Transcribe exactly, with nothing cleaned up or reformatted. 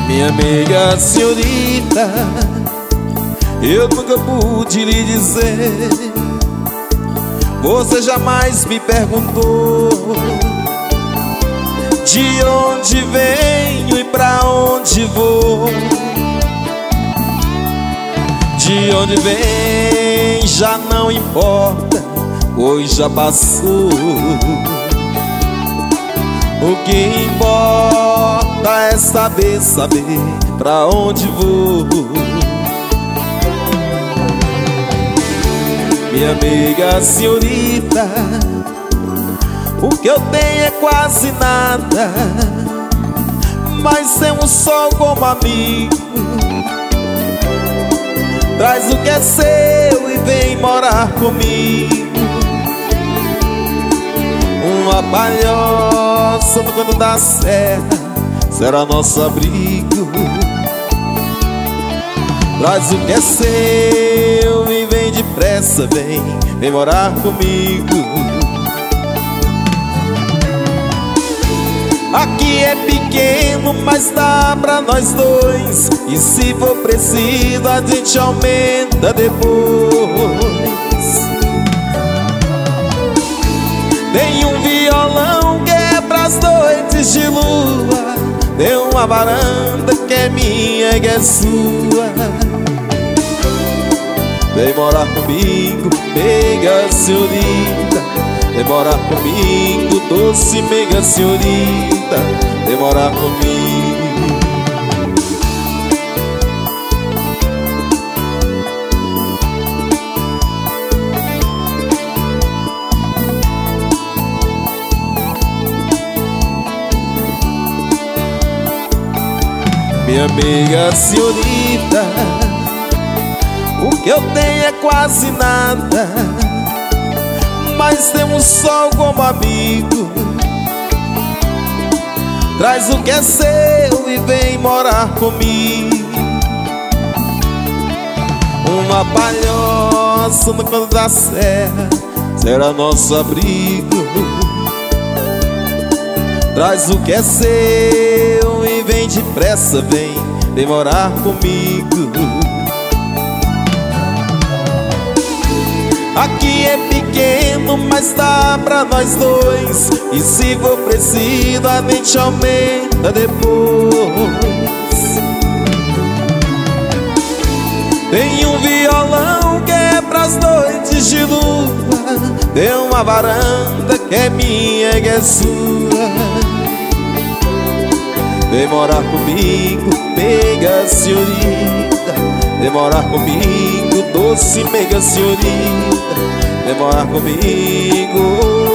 Minha amiga senhorita, eu nunca pude lhe dizer. Você jamais me perguntou de onde venho e pra onde vou. De onde vem já não importa, pois já passou. O que importa é saber, saber pra onde vou. Minha amiga senhorita, o que eu tenho é quase nada, mas tem um sol como amigo. Traz o que é seu e vem morar comigo. Uma palhoça no canto da serra será nosso abrigo. Traz o que é seu e vem depressa, vem, vem morar comigo. Aqui é pequeno, mas dá pra nós dois, e se for preciso a gente aumenta depois. Tem um violão que é pras noites de lua, tem uma varanda que é minha e que é sua. Vem morar comigo, meiga senhorita, vem morar comigo, doce meiga senhorita, vem morar comigo. Minha amiga senhorita, o que eu tenho é quase nada, mas tem um sol como amigo. Traz o que é seu e vem morar comigo. Uma palhoça no canto da serra será nosso abrigo. Traz o que é seu e vem depressa, vem, vem morar comigo. Aqui é pequeno, mas dá pra nós dois, e se for preciso a gente aumenta depois. Tem um violão que é pras noites de lua, tem uma varanda que é minha e que é sua. Vem morar comigo, meiga senhorita, vem morar comigo, doce meiga senhorita, vem morar comigo.